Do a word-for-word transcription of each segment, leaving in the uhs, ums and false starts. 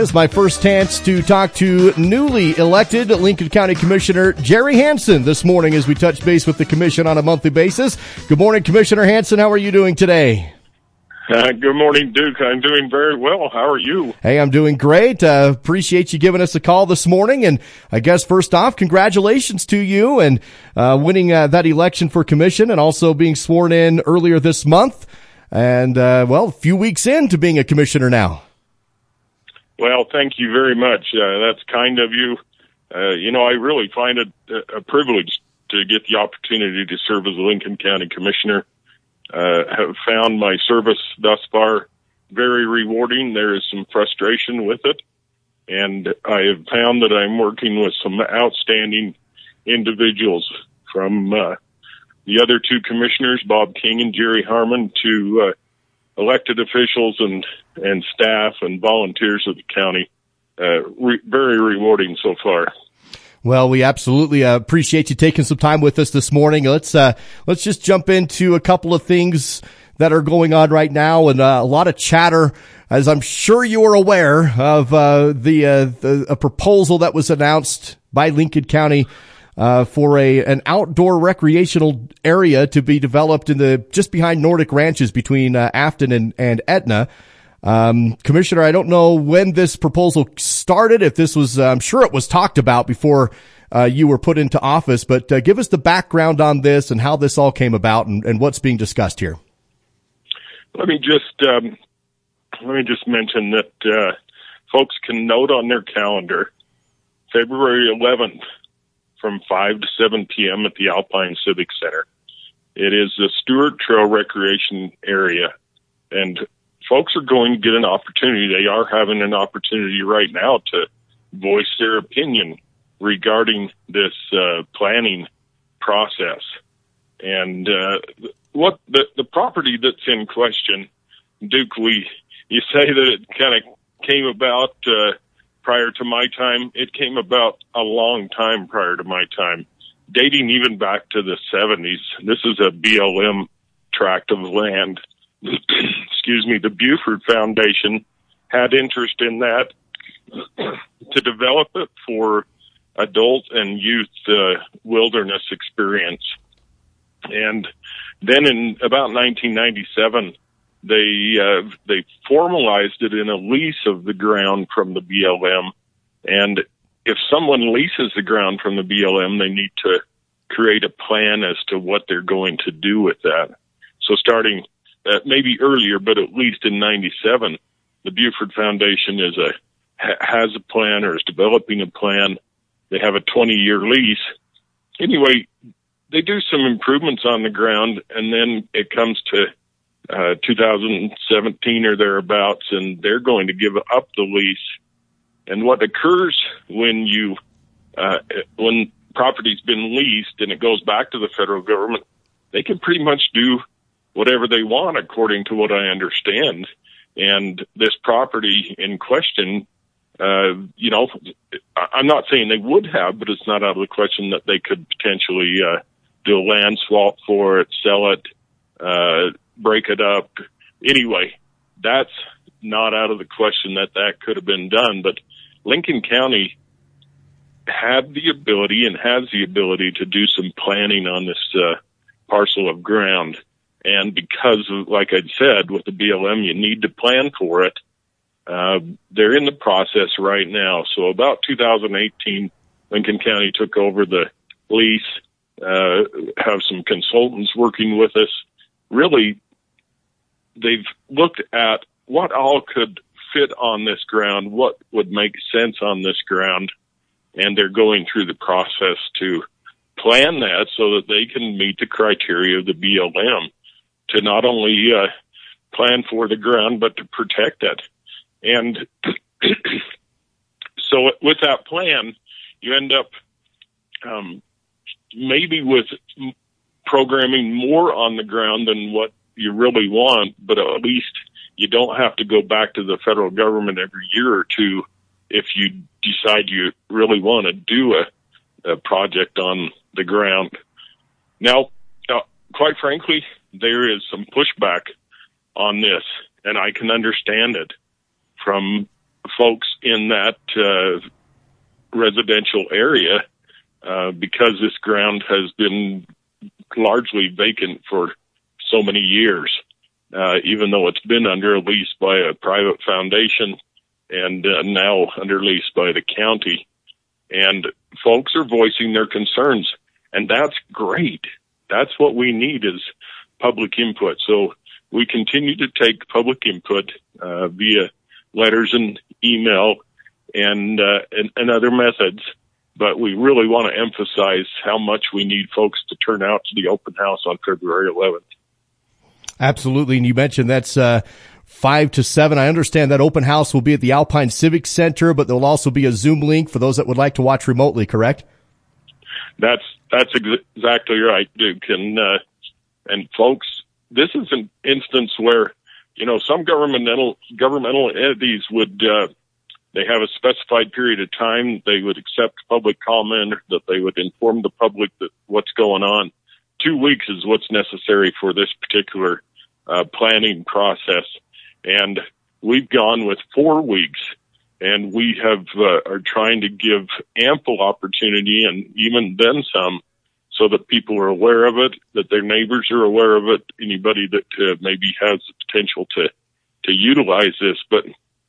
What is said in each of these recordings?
It's my first chance to talk to newly elected Lincoln County Commissioner Jerry Hansen this morning as we touch base with the commission on a monthly basis. Good morning, Commissioner Hansen. How are you doing today? Uh, good morning, Duke. I'm doing very well. How are you? Hey, I'm doing great. Uh, appreciate you giving us a call this morning. And I guess first off, congratulations to you and uh, winning uh, that election for commission and also being sworn in earlier this month. And, uh, well, a few weeks into being a commissioner now. Well, thank you very much. Uh, that's kind of you. Uh, you know, I really find it a privilege to get the opportunity to serve as a Lincoln County Commissioner. Uh, have found my service thus far very rewarding. There is some frustration with it, and I have found that I'm working with some outstanding individuals from uh, the other two commissioners, Bob King and Jerry Harmon, to uh, elected officials and, and staff and volunteers of the county. Uh, re- very rewarding so far. Well, we absolutely uh, appreciate you taking some time with us this morning. Let's uh, let's just jump into a couple of things that are going on right now, and uh, a lot of chatter, as I'm sure you are aware of uh, the, uh, the a proposal that was announced by Lincoln County uh, for a an outdoor recreational area to be developed in the just behind Nordic Ranches between uh, Afton and and Etna. Um, Commissioner, I don't know when this proposal started, if this was, uh, I'm sure it was talked about before, uh, you were put into office, but, uh, give us the background on this and how this all came about and, and what's being discussed here. Let me just, um, let me just mention that, uh, folks can note on their calendar, February eleventh from five to seven p.m. at the Alpine Civic Center. It is the Stewart Trail Recreation Area, and folks are going to get an opportunity. They are having an opportunity right now to voice their opinion regarding this uh, planning process. And uh, what the, the property that's in question, Duke, we you say that it kind of came about uh, prior to my time. It came about a long time prior to my time, dating even back to the seventies. This is a B L M tract of land. Excuse me, the Buford Foundation had interest in that to develop it for adult and youth uh, wilderness experience. And then in about nineteen ninety-seven, they uh, they formalized it in a lease of the ground from the B L M. And if someone leases the ground from the B L M, they need to create a plan as to what they're going to do with that. So starting Uh, maybe earlier, but at least in ninety-seven, the Buford Foundation is a ha- has a plan or is developing a plan. They have a twenty-year lease. Anyway, they do some improvements on the ground, and then it comes to uh, two thousand seventeen or thereabouts, and they're going to give up the lease. And what occurs when you uh, when property's been leased and it goes back to the federal government, they can pretty much do whatever they want, according to what I understand. And this property in question, uh, you know, I'm not saying they would have, but it's not out of the question that they could potentially uh, do a land swap for it, sell it, uh, break it up. Anyway, that's not out of the question that that could have been done. But Lincoln County had the ability and has the ability to do some planning on this uh, parcel of ground. And because of, like I said, with the B L M, you need to plan for it. Uh, they're in the process right now. So about two thousand eighteen, Lincoln County took over the lease, uh, have some consultants working with us. Really, they've looked at what all could fit on this ground, what would make sense on this ground, and they're going through the process to plan that so that they can meet the criteria of the B L M. To not only uh, plan for the ground, but to protect it. And so with that plan, you end up um, maybe with programming more on the ground than what you really want, but at least you don't have to go back to the federal government every year or two if you decide you really want to do a, a project on the ground. Now, uh, quite frankly, there is some pushback on this, and I can understand it from folks in that uh, residential area, uh, because this ground has been largely vacant for so many years, uh, even though it's been under lease by a private foundation and uh, now under lease by the county. And folks are voicing their concerns, and that's great. That's what we need is public input. So we continue to take public input uh, via letters and email and, uh, and and other methods, but we really want to emphasize how much we need folks to turn out to the open house on February eleventh. Absolutely, and you mentioned that's uh, five to seven. I understand that open house will be at the Alpine Civic Center, but there will also be a Zoom link for those that would like to watch remotely, correct? That's that's ex- exactly right, Duke. And uh, and folks, this is an instance where, you know, some governmental governmental entities would uh, they have a specified period of time. They would accept public comment, that they would inform the public that what's going on. Two weeks is what's necessary for this particular uh, planning process, and we've gone with four weeks. And we have uh, are trying to give ample opportunity, and even then some, so that people are aware of it, that their neighbors are aware of it, anybody that uh, maybe has the potential to to utilize this. But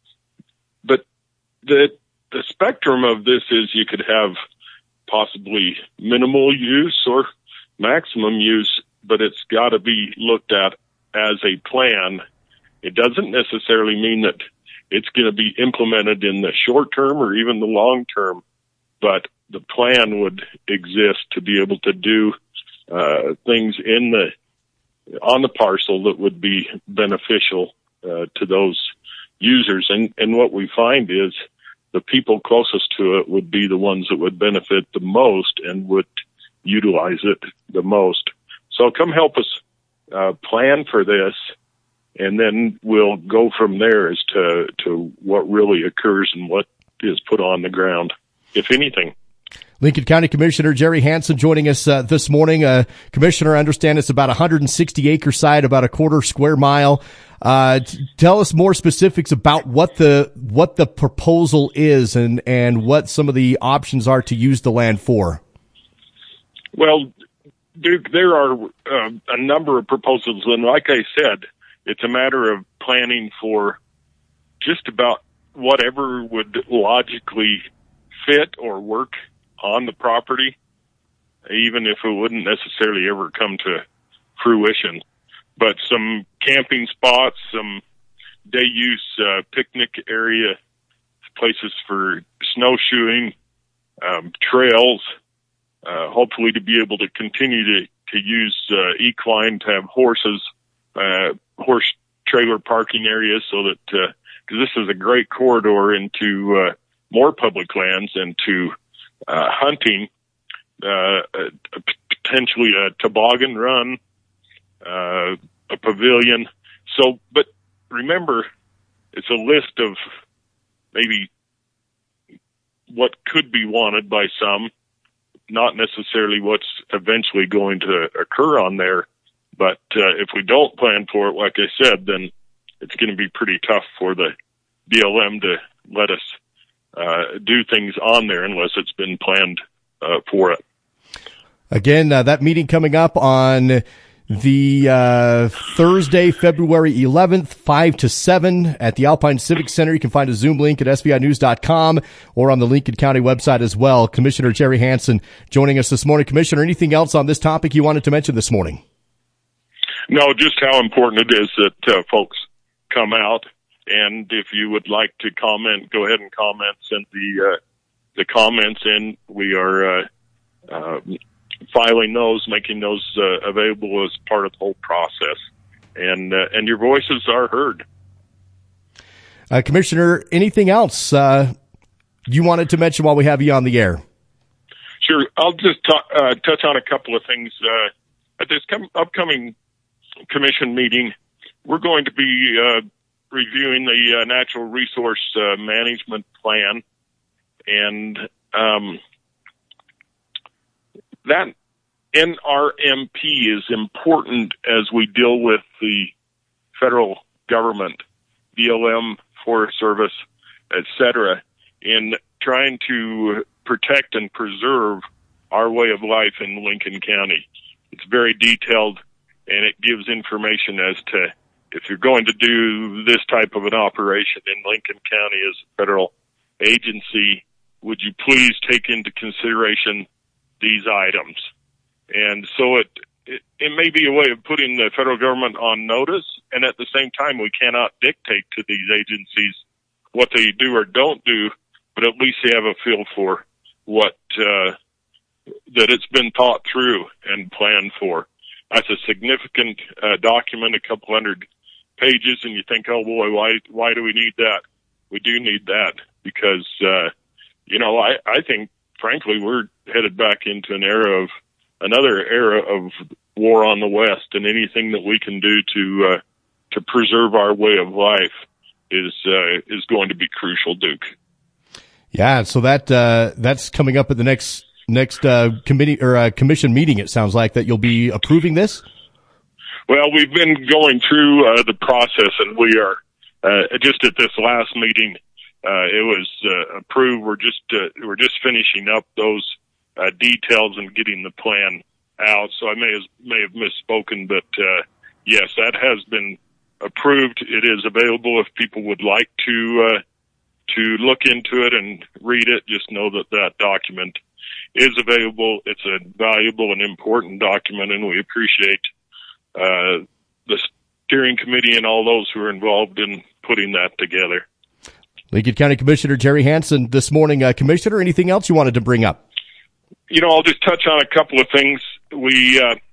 but the the spectrum of this is you could have possibly minimal use or maximum use, but it's got to be looked at as a plan. It doesn't necessarily mean that it's going to be implemented in the short term or even the long term, but the plan would exist to be able to do uh, things in the on the parcel that would be beneficial uh, to those users. And, and what we find is the people closest to it would be the ones that would benefit the most and would utilize it the most. So come help us uh, plan for this. And then we'll go from there as to, to what really occurs and what is put on the ground, if anything. Lincoln County Commissioner Jerry Hansen joining us uh, this morning. Uh, Commissioner, I understand it's about one hundred sixty acre site, about a quarter square mile. Uh, t- tell us more specifics about what the what the proposal is and, and what some of the options are to use the land for. Well, Duke, there are uh, a number of proposals, and like I said, it's a matter of planning for just about whatever would logically fit or work on the property, even if it wouldn't necessarily ever come to fruition. But some camping spots, some day use uh, picnic area, places for snowshoeing, um, trails, uh, hopefully to be able to continue to, to use uh, equine, to have horses, uh, horse trailer parking areas, so that, uh, cause this is a great corridor into, uh, more public lands and to, uh, hunting, uh, potentially a toboggan run, uh, a pavilion. So, but remember, it's a list of maybe what could be wanted by some, not necessarily what's eventually going to occur on there. But uh, if we don't plan for it, like I said, then it's going to be pretty tough for the B L M to let us uh, do things on there unless it's been planned uh, for it. Again, uh, that meeting coming up on the uh, Thursday, February eleventh, five to seven at the Alpine Civic Center. You can find a Zoom link at S B I news dot com or on the Lincoln County website as well. Commissioner Jerry Hansen joining us this morning. Commissioner, anything else on this topic you wanted to mention this morning? No, just how important it is that uh, folks come out. And if you would like to comment, go ahead and comment. Send the uh, the comments in. We are uh, uh, filing those, making those uh, available as part of the whole process. And uh, and your voices are heard. Uh, Commissioner, anything else uh, you wanted to mention while we have you on the air? Sure. I'll just t- uh, touch on a couple of things. Uh, at this com- upcoming commission meeting, we're going to be uh, reviewing the uh, natural resource uh, management plan, and um, that N R M P is important as we deal with the federal government, B L M, Forest Service, et cetera, in trying to protect and preserve our way of life in Lincoln County. It's very detailed, and it gives information as to if you're going to do this type of an operation in Lincoln County as a federal agency, would you please take into consideration these items? And so it, it, it may be a way of putting the federal government on notice, and at the same time, we cannot dictate to these agencies what they do or don't do, but at least they have a feel for what, uh, that it's been thought through and planned for. That's a significant uh, document, a couple hundred pages, and you think, oh boy, why why do we need that? We do need that because, uh, you know, I, I think, frankly, we're headed back into an era of, another era of war on the West, and anything that we can do to, uh, to preserve our way of life is, uh, is going to be crucial, Duke. Yeah, so that, uh, that's coming up at the next, next, uh, committee or, uh, commission meeting, it sounds like, that you'll be approving this? Well, we've been going through uh, the process, and we are uh, just at this last meeting. Uh, it was uh, approved. We're just uh, we're just finishing up those uh, details and getting the plan out. So I may have, may have misspoken, but uh, yes, that has been approved. It is available if people would like to uh, to look into it and read it. Just know that that document is available. It's a valuable and important document, and we appreciate Uh, the steering committee and all those who are involved in putting that together. Lincoln County Commissioner Jerry Hansen this morning. Uh, Commissioner, anything else you wanted to bring up? You know, I'll just touch on a couple of things. We, uh,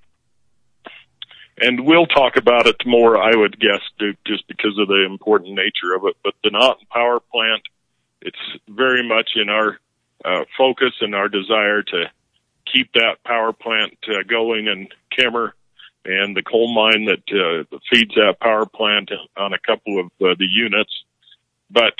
and we'll talk about it more, I would guess, Duke, just because of the important nature of it. But the Naughton Power Plant, it's very much in our uh, focus and our desire to keep that power plant uh, going in Kemmer, and the coal mine that uh, feeds that power plant on a couple of uh, the units. But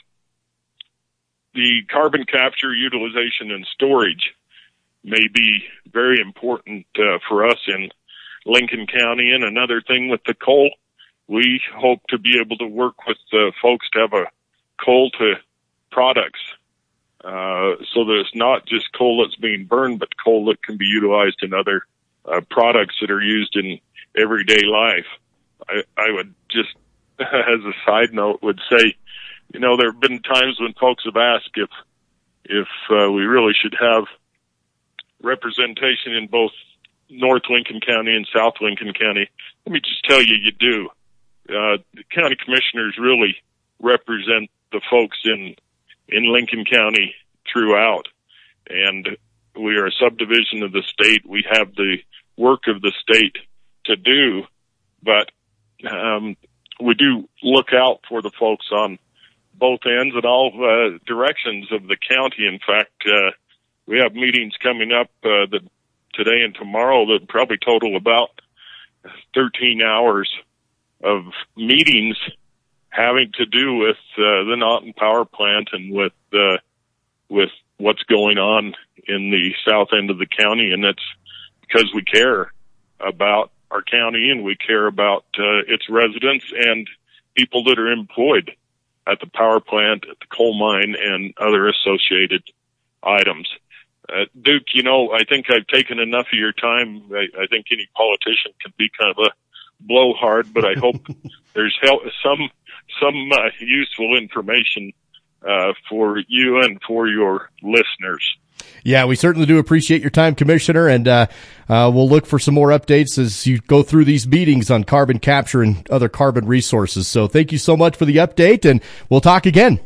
the carbon capture, utilization, and storage may be very important uh, for us in Lincoln County. And another thing with the coal, we hope to be able to work with uh, folks to have a coal to products uh, so that it's not just coal that's being burned, but coal that can be utilized in other uh, products that are used in everyday life. I, I would just, as a side note, would say, you know, there have been times when folks have asked if, if uh, we really should have representation in both North Lincoln County and South Lincoln County. Let me just tell you, you do. Uh, the county commissioners really represent the folks in, in Lincoln County throughout. And we are a subdivision of the state. We have the work of the state to do, but um, we do look out for the folks on both ends and all uh, directions of the county. In fact, uh, we have meetings coming up uh, that today and tomorrow that probably total about thirteen hours of meetings having to do with uh, the Naughton Power Plant and with uh, with what's going on in the south end of the county, and that's because we care about our county, and we care about uh, its residents and people that are employed at the power plant, at the coal mine, and other associated items. Uh, Duke, you know, I think I've taken enough of your time. I, I think any politician can be kind of a blowhard, but I hope there's help, some some uh, useful information uh, for you and for your listeners. Yeah, we certainly do appreciate your time, Commissioner, and uh, uh, we'll look for some more updates as you go through these meetings on carbon capture and other carbon resources. So thank you so much for the update, and we'll talk again.